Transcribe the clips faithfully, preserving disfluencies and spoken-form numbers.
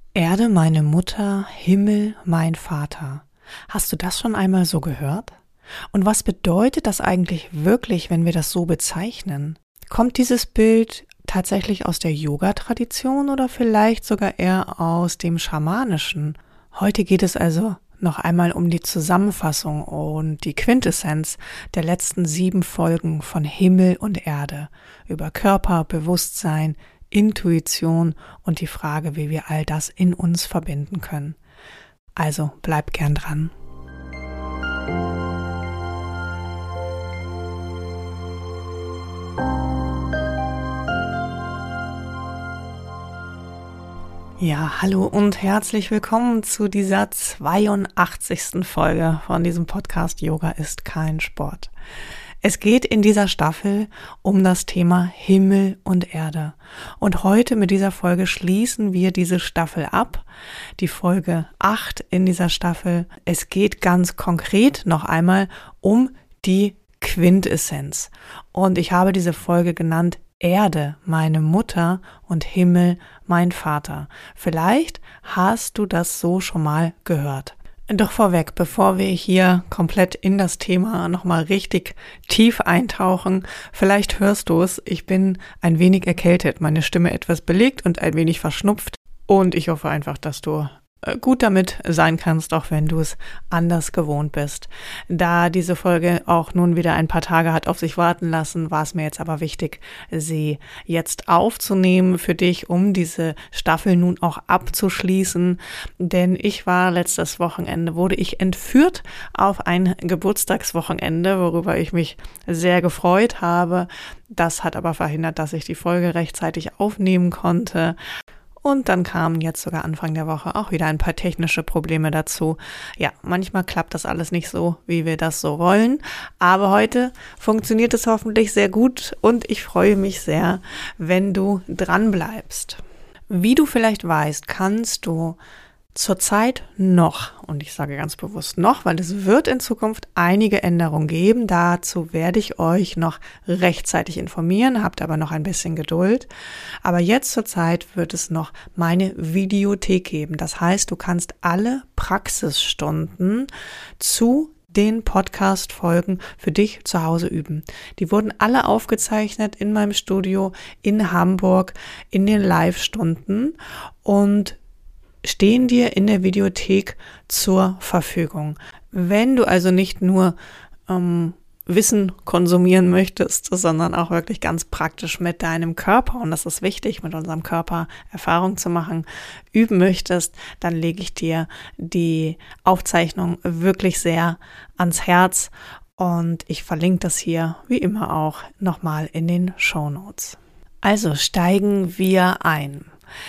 Erde meine Mutter, Himmel mein Vater. Hast du das schon einmal so gehört? Und was bedeutet das eigentlich wirklich, wenn wir das so bezeichnen? Kommt dieses Bild tatsächlich aus der Yoga-Tradition oder vielleicht sogar eher aus dem Schamanischen? Heute geht es also noch einmal um die Zusammenfassung und die Quintessenz der letzten sieben Folgen von Himmel und Erde über Körper, Bewusstsein, Intuition und die Frage, wie wir all das in uns verbinden können. Also bleib gern dran. Ja, hallo und herzlich willkommen zu dieser zweiundachtzigsten Folge von diesem Podcast Yoga ist kein Sport. Es geht in dieser Staffel um das Thema Himmel und Erde. Und heute mit dieser Folge schließen wir diese Staffel ab, die Folge acht in dieser Staffel. Es geht ganz konkret noch einmal um die Quintessenz. Und ich habe diese Folge genannt Erde, meine Mutter und Himmel, mein Vater. Vielleicht hast du das so schon mal gehört. Doch vorweg, bevor wir hier komplett in das Thema nochmal richtig tief eintauchen, vielleicht hörst du es, ich bin ein wenig erkältet, meine Stimme etwas belegt und ein wenig verschnupft und ich hoffe einfach, dass du gut damit sein kannst, auch wenn du es anders gewohnt bist. Da diese Folge auch nun wieder ein paar Tage hat auf sich warten lassen, war es mir jetzt aber wichtig, sie jetzt aufzunehmen für dich, um diese Staffel nun auch abzuschließen. Denn ich war letztes Wochenende, wurde ich entführt auf ein Geburtstagswochenende, worüber ich mich sehr gefreut habe. Das hat aber verhindert, dass ich die Folge rechtzeitig aufnehmen konnte. Und dann kamen jetzt sogar Anfang der Woche auch wieder ein paar technische Probleme dazu. Ja, manchmal klappt das alles nicht so, wie wir das so wollen. Aber heute funktioniert es hoffentlich sehr gut und ich freue mich sehr, wenn du dran bleibst. Wie du vielleicht weißt, kannst du zurzeit noch, und ich sage ganz bewusst noch, weil es wird in Zukunft einige Änderungen geben, dazu werde ich euch noch rechtzeitig informieren, habt aber noch ein bisschen Geduld. Aber jetzt zurzeit wird es noch meine Videothek geben. Das heißt, du kannst alle Praxisstunden zu den Podcast-Folgen für dich zu Hause üben. Die wurden alle aufgezeichnet in meinem Studio in Hamburg in den Live-Stunden und stehen dir in der Videothek zur Verfügung. Wenn du also nicht nur ähm, Wissen konsumieren möchtest, sondern auch wirklich ganz praktisch mit deinem Körper, und das ist wichtig, mit unserem Körper Erfahrung zu machen, üben möchtest, dann lege ich dir die Aufzeichnung wirklich sehr ans Herz und ich verlinke das hier, wie immer auch, nochmal in den Shownotes. Also steigen wir ein.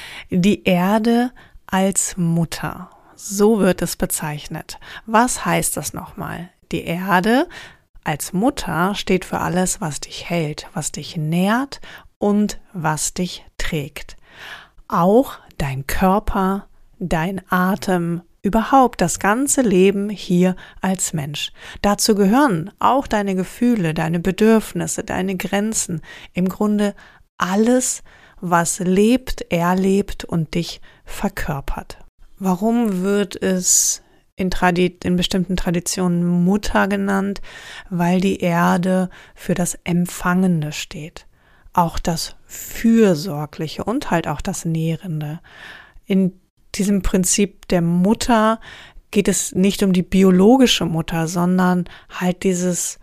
Die Erde als Mutter, so wird es bezeichnet. Was heißt das nochmal? Die Erde als Mutter steht für alles, was dich hält, was dich nährt und was dich trägt. Auch dein Körper, dein Atem, überhaupt das ganze Leben hier als Mensch. Dazu gehören auch deine Gefühle, deine Bedürfnisse, deine Grenzen, im Grunde alles, was lebt, erlebt und dich verkörpert. Warum wird es in, Tradi- in bestimmten Traditionen Mutter genannt? Weil die Erde für das Empfangende steht. Auch das Fürsorgliche und halt auch das Nährende. In diesem Prinzip der Mutter geht es nicht um die biologische Mutter, sondern halt dieses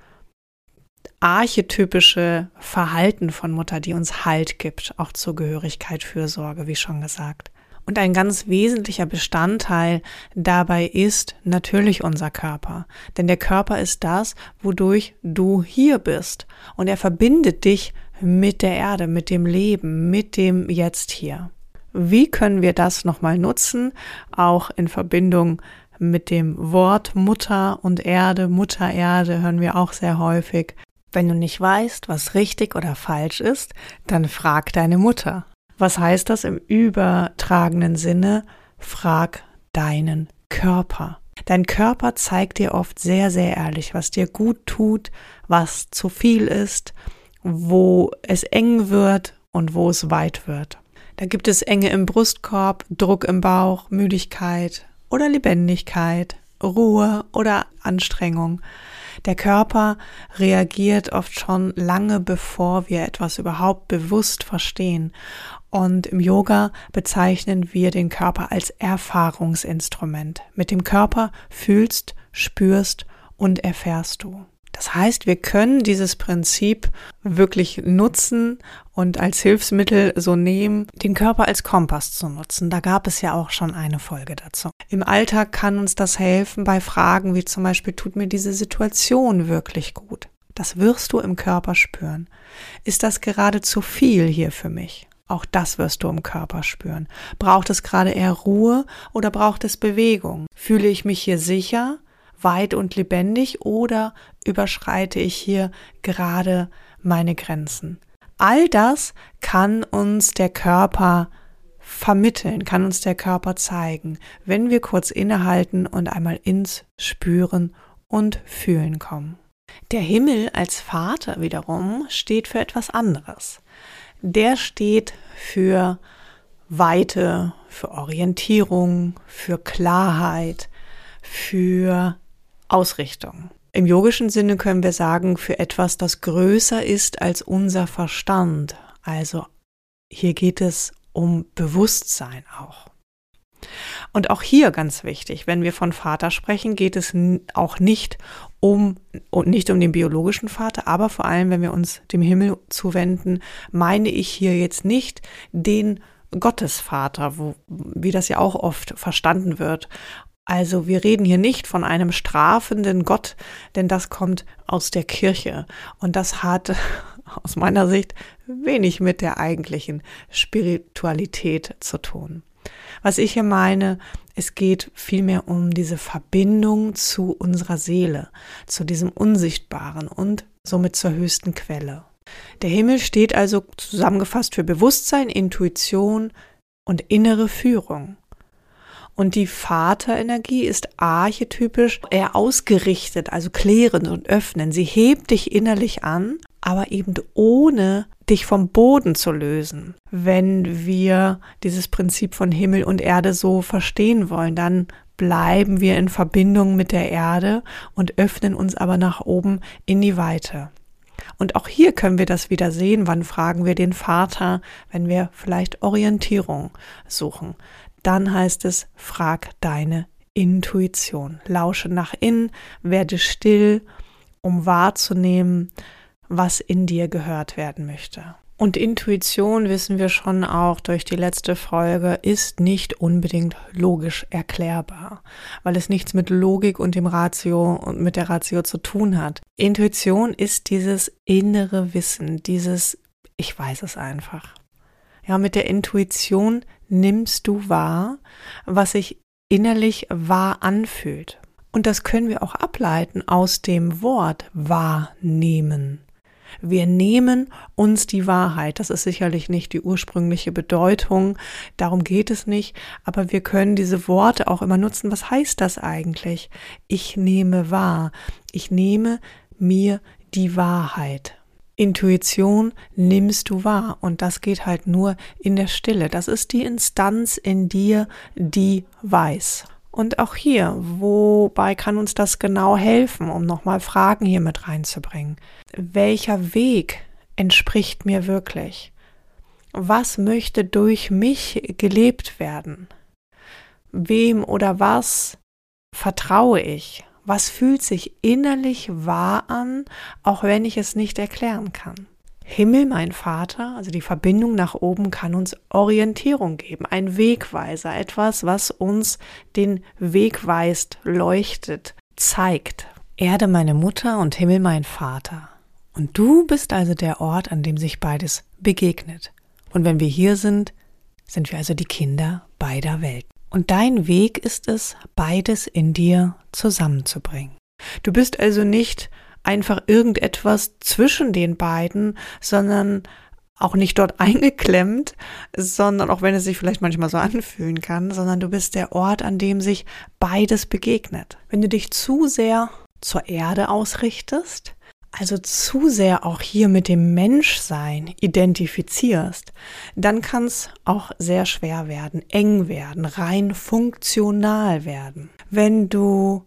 archetypische Verhalten von Mutter, die uns Halt gibt, auch Zugehörigkeit, Fürsorge, wie schon gesagt. Und ein ganz wesentlicher Bestandteil dabei ist natürlich unser Körper. Denn der Körper ist das, wodurch du hier bist. Und er verbindet dich mit der Erde, mit dem Leben, mit dem Jetzt hier. Wie können wir das nochmal nutzen? Auch in Verbindung mit dem Wort Mutter und Erde, Mutter Erde hören wir auch sehr häufig. Wenn du nicht weißt, was richtig oder falsch ist, dann frag deine Mutter. Was heißt das im übertragenen Sinne? Frag deinen Körper. Dein Körper zeigt dir oft sehr, sehr ehrlich, was dir gut tut, was zu viel ist, wo es eng wird und wo es weit wird. Da gibt es Enge im Brustkorb, Druck im Bauch, Müdigkeit oder Lebendigkeit, Ruhe oder Anstrengung. Der Körper reagiert oft schon lange, bevor wir etwas überhaupt bewusst verstehen. Und im Yoga bezeichnen wir den Körper als Erfahrungsinstrument. Mit dem Körper fühlst, spürst und erfährst du. Das heißt, wir können dieses Prinzip wirklich nutzen und als Hilfsmittel so nehmen, den Körper als Kompass zu nutzen. Da gab es ja auch schon eine Folge dazu. Im Alltag kann uns das helfen bei Fragen wie zum Beispiel, tut mir diese Situation wirklich gut? Das wirst du im Körper spüren. Ist das gerade zu viel hier für mich? Auch das wirst du im Körper spüren. Braucht es gerade eher Ruhe oder braucht es Bewegung? Fühle ich mich hier sicher, weit und lebendig oder überschreite ich hier gerade meine Grenzen? All das kann uns der Körper vermitteln, kann uns der Körper zeigen, wenn wir kurz innehalten und einmal ins Spüren und Fühlen kommen. Der Himmel als Vater wiederum steht für etwas anderes. Der steht für Weite, für Orientierung, für Klarheit, für Ausrichtung. Im yogischen Sinne können wir sagen, für etwas, das größer ist als unser Verstand. Also hier geht es um Bewusstsein auch. Und auch hier ganz wichtig, wenn wir von Vater sprechen, geht es auch nicht um, und nicht um den biologischen Vater, aber vor allem, wenn wir uns dem Himmel zuwenden, meine ich hier jetzt nicht den Gottesvater, wo, wie das ja auch oft verstanden wird. Also wir reden hier nicht von einem strafenden Gott, denn das kommt aus der Kirche und das hat aus meiner Sicht wenig mit der eigentlichen Spiritualität zu tun. Was ich hier meine, es geht vielmehr um diese Verbindung zu unserer Seele, zu diesem Unsichtbaren und somit zur höchsten Quelle. Der Himmel steht also zusammengefasst für Bewusstsein, Intuition und innere Führung. Und die Vaterenergie ist archetypisch eher ausgerichtet, also klärend und öffnen. Sie hebt dich innerlich an, aber eben ohne dich vom Boden zu lösen. Wenn wir dieses Prinzip von Himmel und Erde so verstehen wollen, dann bleiben wir in Verbindung mit der Erde und öffnen uns aber nach oben in die Weite. Und auch hier können wir das wieder sehen, wann fragen wir den Vater, wenn wir vielleicht Orientierung suchen. Dann heißt es, frag deine Intuition. Lausche nach innen, werde still, um wahrzunehmen, was in dir gehört werden möchte. Und Intuition, wissen wir schon auch durch die letzte Folge, ist nicht unbedingt logisch erklärbar, weil es nichts mit Logik und dem Ratio und mit der Ratio zu tun hat. Intuition ist dieses innere Wissen, dieses ich weiß es einfach. Ja, mit der Intuition nimmst du wahr, was sich innerlich wahr anfühlt. Und das können wir auch ableiten aus dem Wort wahrnehmen. Wir nehmen uns die Wahrheit. Das ist sicherlich nicht die ursprüngliche Bedeutung, darum geht es nicht, aber wir können diese Worte auch immer nutzen. Was heißt das eigentlich? Ich nehme wahr. Ich nehme mir die Wahrheit. Intuition nimmst du wahr und das geht halt nur in der Stille. Das ist die Instanz in dir, die weiß. Und auch hier, wobei kann uns das genau helfen, um nochmal Fragen hier mit reinzubringen? Welcher Weg entspricht mir wirklich? Was möchte durch mich gelebt werden? Wem oder was vertraue ich? Was fühlt sich innerlich wahr an, auch wenn ich es nicht erklären kann? Himmel, mein Vater, also die Verbindung nach oben, kann uns Orientierung geben, ein Wegweiser, etwas, was uns den Weg weist, leuchtet, zeigt. Erde, meine Mutter und Himmel, mein Vater. Und du bist also der Ort, an dem sich beides begegnet. Und wenn wir hier sind, sind wir also die Kinder beider Welten. Und dein Weg ist es, beides in dir zusammenzubringen. Du bist also nicht einfach irgendetwas zwischen den beiden, sondern auch nicht dort eingeklemmt, sondern auch wenn es sich vielleicht manchmal so anfühlen kann, sondern du bist der Ort, an dem sich beides begegnet. Wenn du dich zu sehr zur Erde ausrichtest, also zu sehr auch hier mit dem Menschsein identifizierst, dann kann es auch sehr schwer werden, eng werden, rein funktional werden. Wenn du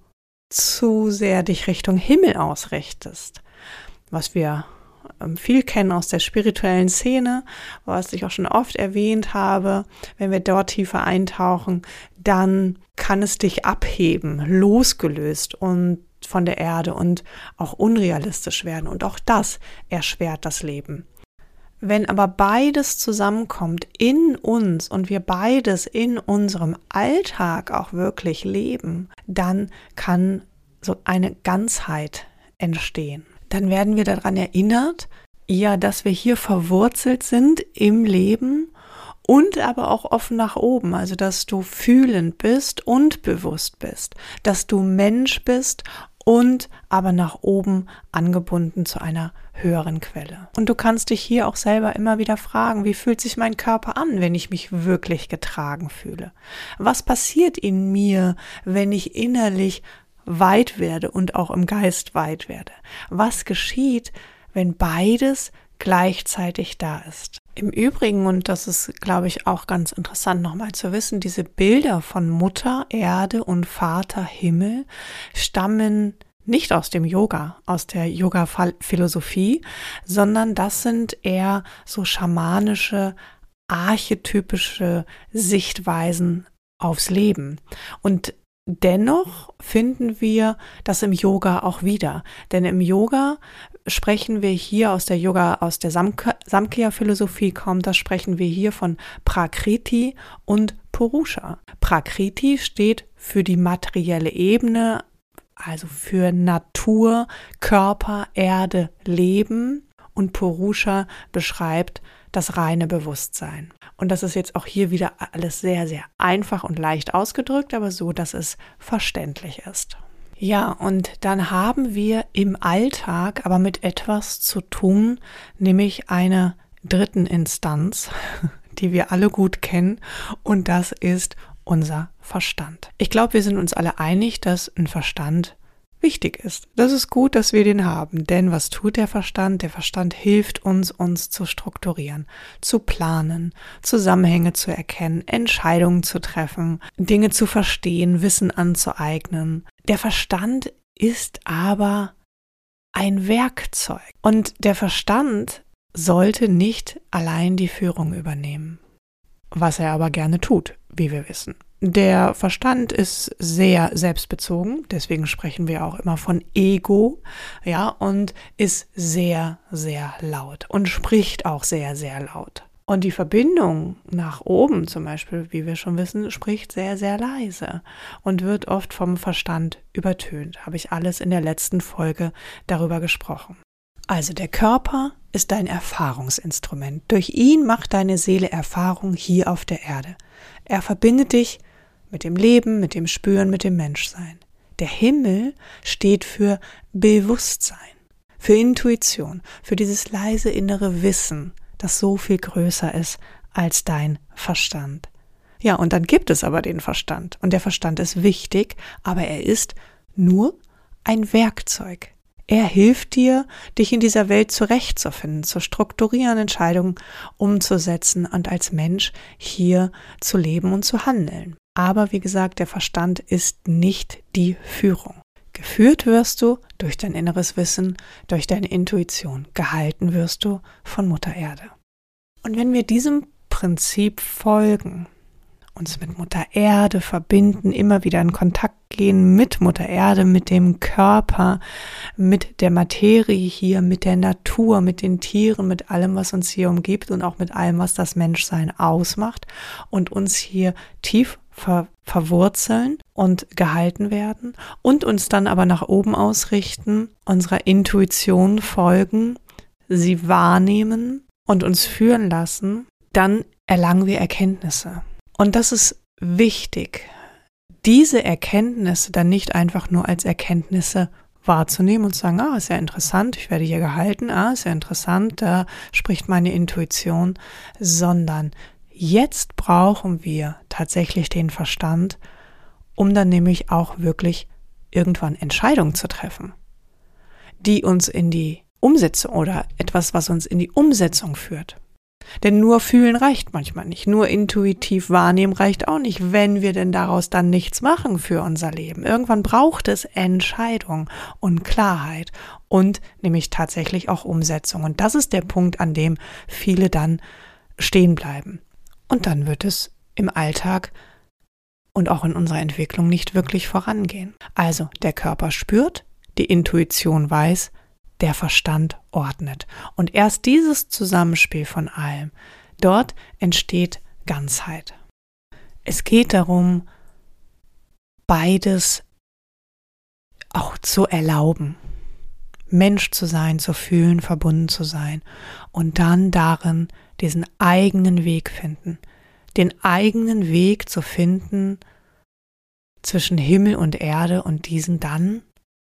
zu sehr dich Richtung Himmel ausrichtest, was wir viel kennen aus der spirituellen Szene, was ich auch schon oft erwähnt habe, wenn wir dort tiefer eintauchen, dann kann es dich abheben, losgelöst und von der Erde und auch unrealistisch werden. Und auch das erschwert das Leben. Wenn aber beides zusammenkommt in uns und wir beides in unserem Alltag auch wirklich leben, dann kann so eine Ganzheit entstehen. Dann werden wir daran erinnert, ja, dass wir hier verwurzelt sind im Leben und aber auch offen nach oben, also dass du fühlend bist und bewusst bist, dass du Mensch bist und aber nach oben angebunden zu einer höheren Quelle. Und du kannst dich hier auch selber immer wieder fragen, wie fühlt sich mein Körper an, wenn ich mich wirklich getragen fühle? Was passiert in mir, wenn ich innerlich weit werde und auch im Geist weit werde? Was geschieht, wenn beides gleichzeitig da ist? Im Übrigen, und das ist, glaube ich, auch ganz interessant nochmal zu wissen, diese Bilder von Mutter Erde und Vater Himmel stammen nicht aus dem Yoga, aus der Yoga-Philosophie, sondern das sind eher so schamanische, archetypische Sichtweisen aufs Leben. Und dennoch finden wir das im Yoga auch wieder, denn im Yoga sprechen wir hier aus der Yoga, aus der Samkhya-Philosophie kommt, da sprechen wir hier von Prakriti und Purusha. Prakriti steht für die materielle Ebene, also für Natur, Körper, Erde, Leben, und Purusha beschreibt das reine Bewusstsein. Und das ist jetzt auch hier wieder alles sehr, sehr einfach und leicht ausgedrückt, aber so, dass es verständlich ist. Ja, und dann haben wir im Alltag aber mit etwas zu tun, nämlich einer dritten Instanz, die wir alle gut kennen, und das ist unser Verstand. Ich glaube, wir sind uns alle einig, dass ein Verstand wichtig ist. Das ist gut, dass wir den haben, denn was tut der Verstand? Der Verstand hilft uns, uns zu strukturieren, zu planen, Zusammenhänge zu erkennen, Entscheidungen zu treffen, Dinge zu verstehen, Wissen anzueignen. Der Verstand ist aber ein Werkzeug und der Verstand sollte nicht allein die Führung übernehmen, was er aber gerne tut, wie wir wissen. Der Verstand ist sehr selbstbezogen, deswegen sprechen wir auch immer von Ego, ja, und ist sehr, sehr laut und spricht auch sehr, sehr laut. Und die Verbindung nach oben zum Beispiel, wie wir schon wissen, spricht sehr, sehr leise und wird oft vom Verstand übertönt. Habe ich alles in der letzten Folge darüber gesprochen. Also der Körper ist dein Erfahrungsinstrument. Durch ihn macht deine Seele Erfahrung hier auf der Erde. Er verbindet dich mit dem Leben, mit dem Spüren, mit dem Menschsein. Der Himmel steht für Bewusstsein, für Intuition, für dieses leise innere Wissen, das so viel größer ist als dein Verstand. Ja, und dann gibt es aber den Verstand. Und der Verstand ist wichtig, aber er ist nur ein Werkzeug. Er hilft dir, dich in dieser Welt zurechtzufinden, zu strukturieren, Entscheidungen umzusetzen und als Mensch hier zu leben und zu handeln. Aber wie gesagt, der Verstand ist nicht die Führung. Geführt wirst du durch dein inneres Wissen, durch deine Intuition. Gehalten wirst du von Mutter Erde. Und wenn wir diesem Prinzip folgen, uns mit Mutter Erde verbinden, immer wieder in Kontakt gehen mit Mutter Erde, mit dem Körper, mit der Materie hier, mit der Natur, mit den Tieren, mit allem, was uns hier umgibt und auch mit allem, was das Menschsein ausmacht und uns hier tief ver- verwurzeln und gehalten werden und uns dann aber nach oben ausrichten, unserer Intuition folgen, sie wahrnehmen und uns führen lassen, dann erlangen wir Erkenntnisse. Und das ist wichtig, diese Erkenntnisse dann nicht einfach nur als Erkenntnisse wahrzunehmen und zu sagen, ah, ist ja interessant, ich werde hier gehalten, ah, ist ja interessant, da spricht meine Intuition, sondern jetzt brauchen wir tatsächlich den Verstand, um dann nämlich auch wirklich irgendwann Entscheidungen zu treffen. die uns in die Umsetzung oder etwas, was uns in die Umsetzung führt. Denn nur fühlen reicht manchmal nicht, nur intuitiv wahrnehmen reicht auch nicht, wenn wir denn daraus dann nichts machen für unser Leben. Irgendwann braucht es Entscheidung und Klarheit und nämlich tatsächlich auch Umsetzung. Und das ist der Punkt, an dem viele dann stehen bleiben. Und dann wird es im Alltag und auch in unserer Entwicklung nicht wirklich vorangehen. Also der Körper spürt, die Intuition weiß, der Verstand ordnet. Und erst dieses Zusammenspiel von allem, dort entsteht Ganzheit. Es geht darum, beides auch zu erlauben. Mensch zu sein, zu fühlen, verbunden zu sein und dann darin diesen eigenen Weg finden. Den eigenen Weg zu finden zwischen Himmel und Erde und diesen dann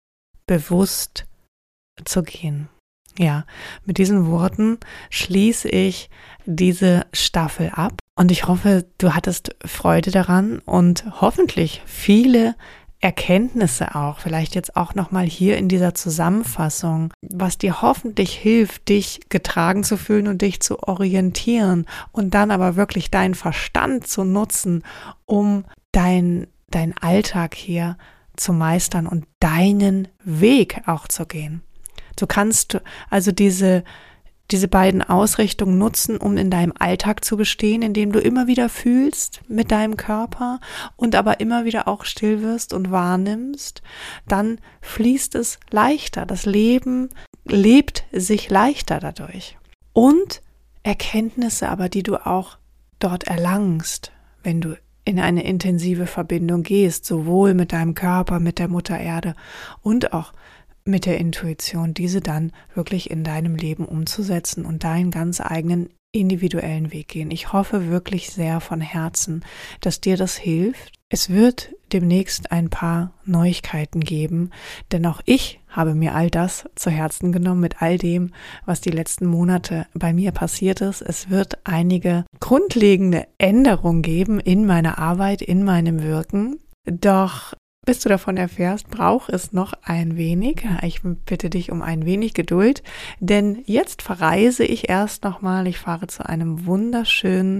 bewusst zu gehen. Ja, mit diesen Worten schließe ich diese Staffel ab und ich hoffe, du hattest Freude daran und hoffentlich viele Erkenntnisse auch, vielleicht jetzt auch nochmal hier in dieser Zusammenfassung, was dir hoffentlich hilft, dich getragen zu fühlen und dich zu orientieren und dann aber wirklich deinen Verstand zu nutzen, um dein, dein Alltag hier zu meistern und deinen Weg auch zu gehen. Du kannst also diese, diese beiden Ausrichtungen nutzen, um in deinem Alltag zu bestehen, indem du immer wieder fühlst mit deinem Körper und aber immer wieder auch still wirst und wahrnimmst. Dann fließt es leichter. Das Leben lebt sich leichter dadurch. Und Erkenntnisse aber, die du auch dort erlangst, wenn du in eine intensive Verbindung gehst, sowohl mit deinem Körper, mit der Mutter Erde und auch mit der Intuition, diese dann wirklich in deinem Leben umzusetzen und deinen ganz eigenen individuellen Weg gehen. Ich hoffe wirklich sehr von Herzen, dass dir das hilft. Es wird demnächst ein paar Neuigkeiten geben, denn auch ich habe mir all das zu Herzen genommen mit all dem, was die letzten Monate bei mir passiert ist. Es wird einige grundlegende Änderungen geben in meiner Arbeit, in meinem Wirken. Doch bis du davon erfährst, braucht es noch ein wenig. Ich bitte dich um ein wenig Geduld, denn jetzt verreise ich erst nochmal. Ich fahre zu einem wunderschönen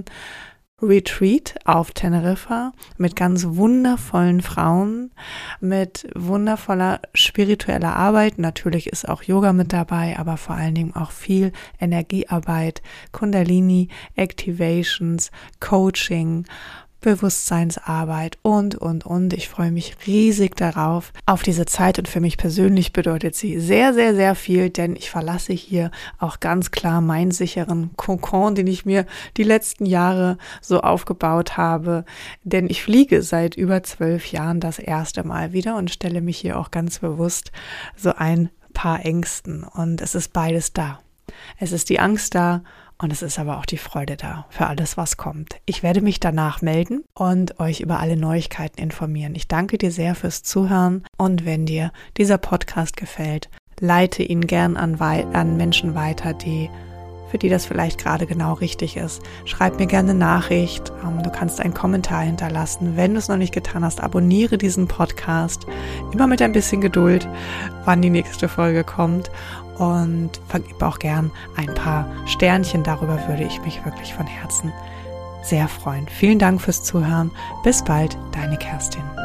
Retreat auf Teneriffa mit ganz wundervollen Frauen, mit wundervoller spiritueller Arbeit. Natürlich ist auch Yoga mit dabei, aber vor allen Dingen auch viel Energiearbeit, Kundalini, Activations, Coaching, Bewusstseinsarbeit und, und, und. Ich freue mich riesig darauf, auf diese Zeit und für mich persönlich bedeutet sie sehr, sehr, sehr viel, denn ich verlasse hier auch ganz klar meinen sicheren Kokon, den ich mir die letzten Jahre so aufgebaut habe, denn ich fliege seit über zwölf Jahren das erste Mal wieder und stelle mich hier auch ganz bewusst so ein paar Ängsten und es ist beides da. Es ist die Angst da, und es ist aber auch die Freude da für alles, was kommt. Ich werde mich danach melden und euch über alle Neuigkeiten informieren. Ich danke dir sehr fürs Zuhören und wenn dir dieser Podcast gefällt, leite ihn gern an, an Menschen weiter, die für die das vielleicht gerade genau richtig ist. Schreib mir gerne eine Nachricht. Du kannst einen Kommentar hinterlassen. Wenn du es noch nicht getan hast, abonniere diesen Podcast. Immer mit ein bisschen Geduld, wann die nächste Folge kommt. Und vergib auch gern ein paar Sternchen. Darüber würde ich mich wirklich von Herzen sehr freuen. Vielen Dank fürs Zuhören. Bis bald, deine Kerstin.